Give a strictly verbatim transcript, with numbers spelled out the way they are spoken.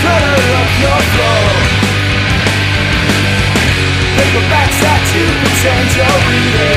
clutter of your flow. Paperbacks that you pretend you're reading.